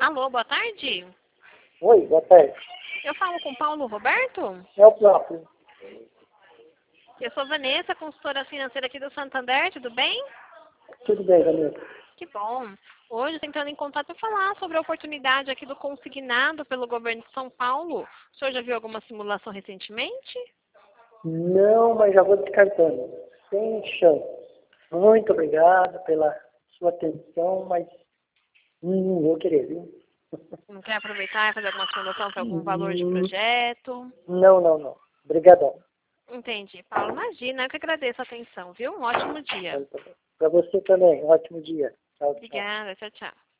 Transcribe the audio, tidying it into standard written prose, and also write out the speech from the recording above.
Alô, boa tarde. Oi, boa tarde. Eu falo com Paulo Roberto? É o próprio. Eu sou Vanessa, consultora financeira aqui do Santander, tudo bem? Tudo bem, Vanessa? Que bom. Hoje, tentando em contato para falar sobre a oportunidade aqui do consignado pelo governo de São Paulo. O senhor já viu alguma simulação recentemente? Não, mas já vou descartando. Sem chance. Muito obrigado pela sua atenção, mas não vou querer, viu? Não quer aproveitar e fazer alguma simulação para algum valor de projeto? Não. Obrigadão. Entendi. Paulo, imagina, eu que agradeço a atenção, viu? Um ótimo dia. Para você também, ótimo dia. Tchau, tchau. Obrigada, tchau, tchau.